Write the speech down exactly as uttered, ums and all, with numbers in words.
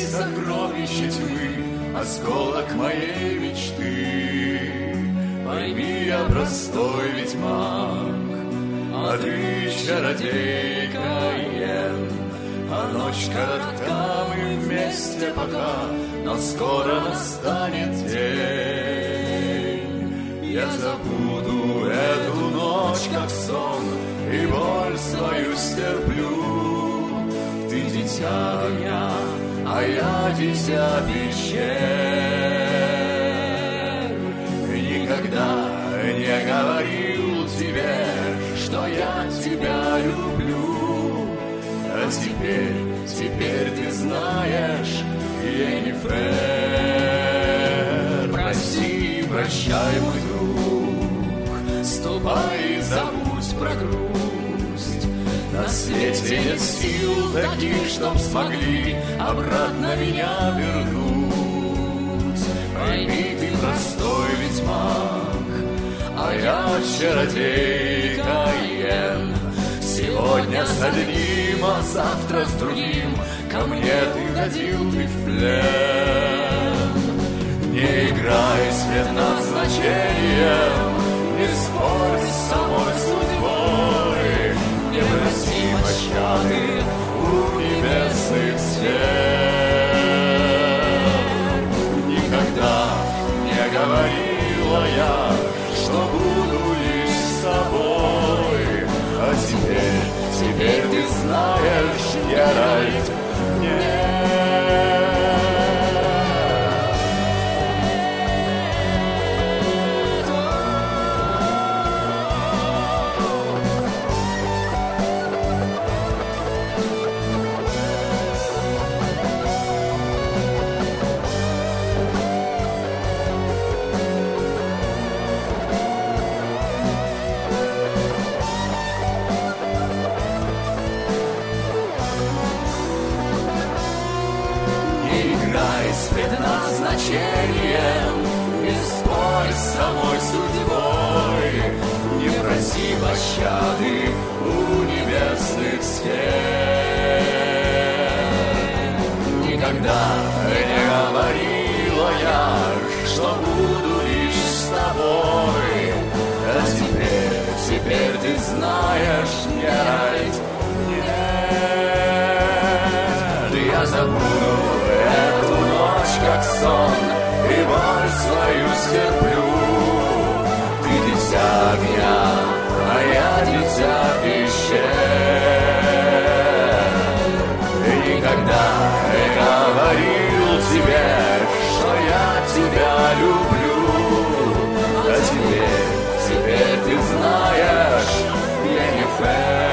сокровище тьмы, осколок моей мечты. Пойми, я простой ведьмак, а ты чародейка Йен. А ночь коротка, мы вместе пока, но скоро настанет день. Я забуду эту ночь, как сон, и боль свою стерплю. Ты дитя огня, а я дитя пещер. Никогда не говорил тебе, что я тебя люблю. А теперь, теперь ты знаешь, Йеннифер. Прости, прощай, мой друг, ступай и забудь про грусть. На свете нет сил таких, чтоб смогли обратно меня вернуть. Пойми, ты простой ведьмак, а я чародейка Йен. Сегодня с одним, а завтра с другим ко мне ты ходил, ты в плен. Не играй с предназначением, не спорь с самой судьбой, не проси пощады у небесных сфер. Никогда не говорила я, что буду лишь с тобой. А теперь, теперь ты знаешь, Геральт, нет. С предназначением, не спорь с самой судьбой, не проси пощады у небесных сфер. Никогда не говорила я, что буду лишь с тобой. А теперь, теперь ты знаешь, Геральт, нет. Я забуду эту ночь, как сон, и боль свою стерплю. Ты дитя огня, а я дитя пещер. И никогда не говорил тебе, что я тебя люблю. А теперь, теперь ты знаешь, Йеннифер.